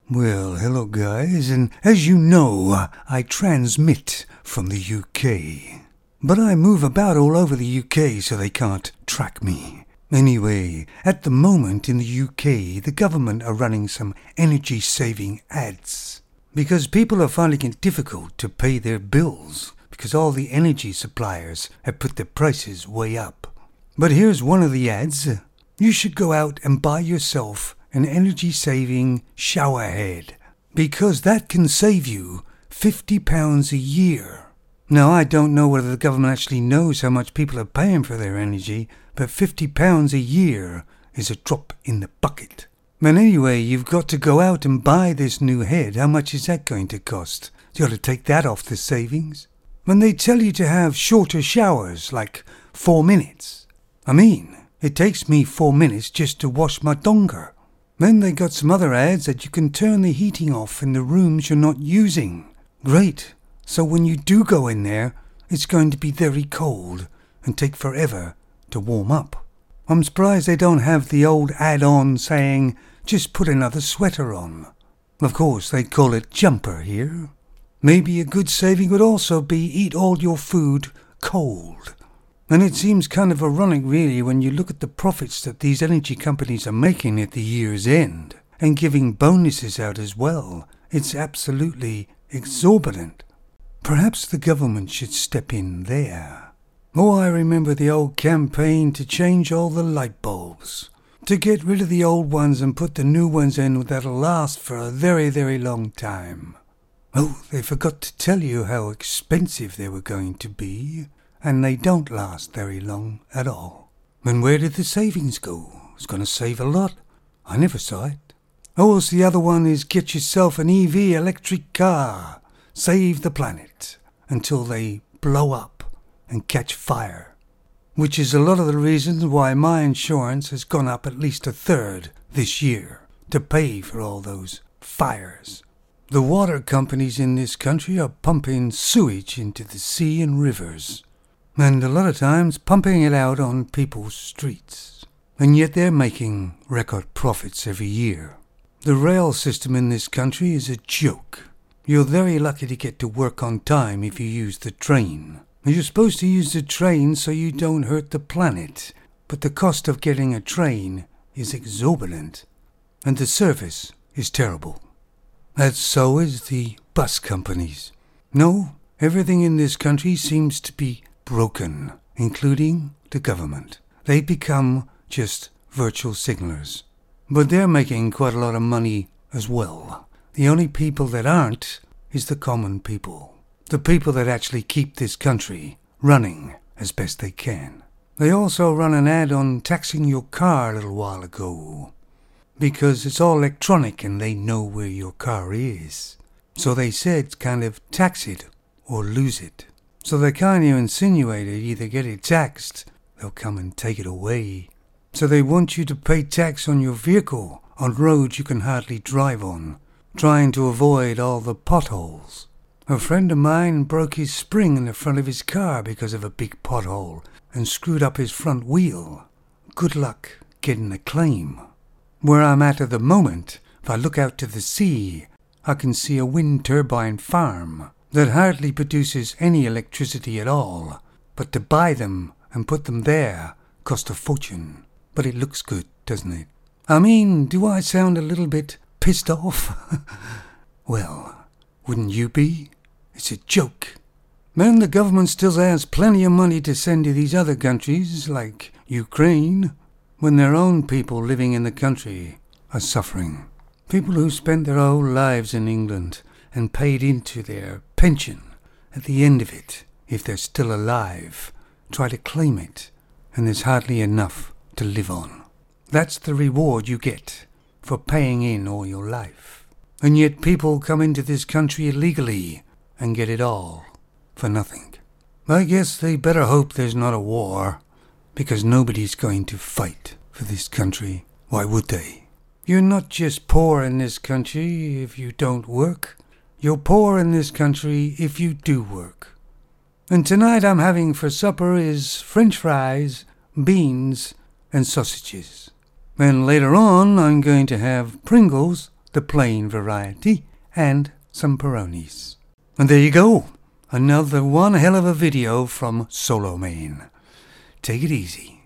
Well, hello guys, and as you know, I transmit from the UK. But I move about all over the UK so they can't track me. Anyway, at the moment in the UK, the government are running some energy-saving ads. Because people are finding it difficult to pay their bills, because all the energy suppliers have put their prices way up. But here's one of the ads. You should go out and buy yourself an energy-saving shower head, because that can save you £50 a year. Now, I don't know whether the government actually knows how much people are paying for their energy, but £50 a year is a drop in the bucket. And anyway, you've got to go out and buy this new head. How much is that going to cost? You got to take that off the savings. When they tell you to have shorter showers, like 4 minutes. It takes me 4 minutes just to wash my donga. Then they got some other ads that you can turn the heating off in the rooms you're not using. Great. So when you do go in there, it's going to be very cold and take forever to warm up. I'm surprised they don't have the old add-on saying, just put another sweater on. Of course, they call it jumper here. Maybe a good saving would also be eat all your food cold. And it seems kind of ironic really when you look at the profits that these energy companies are making at the year's end and giving bonuses out as well. It's absolutely exorbitant. Perhaps the government should step in there. Oh, I remember the old campaign to change all the light bulbs, to get rid of the old ones and put the new ones in that'll last for a very, very long time. Oh, they forgot to tell you how expensive they were going to be. And they don't last very long at all. Then where did the savings go? It's going to save a lot. I never saw it. Oh, it's the other one is get yourself an EV electric car. Save the planet until they blow up and catch fire. Which is a lot of the reasons why my insurance has gone up at least a third this year to pay for all those fires. The water companies in this country are pumping sewage into the sea and rivers. And a lot of times pumping it out on people's streets. And yet they're making record profits every year. The rail system in this country is a joke. You're very lucky to get to work on time if you use the train. You're supposed to use the train so you don't hurt the planet. But the cost of getting a train is exorbitant. And the service is terrible. And so is the bus companies. No, everything in this country seems to be broken, including the government. They become just virtual signalers. But they're making quite a lot of money as well. The only people that aren't is the common people. The people that actually keep this country running as best they can. They also run an ad on taxing your car a little while ago. Because it's all electronic and they know where your car is. So they said kind of tax it or lose it. So they kind of insinuated either get it taxed, they'll come and take it away. So they want you to pay tax on your vehicle on roads you can hardly drive on, trying to avoid all the potholes. A friend of mine broke his spring in the front of his car because of a big pothole and screwed up his front wheel. Good luck getting a claim. Where I'm at the moment, if I look out to the sea, I can see a wind turbine farm that hardly produces any electricity at all, but to buy them and put them there cost a fortune. But it looks good, doesn't it? Do I sound a little bit pissed off? Well, wouldn't you be? It's a joke. Then the government still has plenty of money to send to these other countries, like Ukraine, when their own people living in the country are suffering. People who spent their whole lives in England and paid into their pension at the end of it, if they're still alive, try to claim it, and there's hardly enough to live on. That's the reward you get for paying in all your life. And yet people come into this country illegally and get it all for nothing. I guess they better hope there's not a war, because nobody's going to fight for this country. Why would they? You're not just poor in this country if you don't work. You're poor in this country if you do work. And tonight I'm having for supper is French fries, beans, and sausages. And later on I'm going to have Pringles the plain variety, and some Peronis. And there you go, another one hell of a video from Solo Main. Take it easy.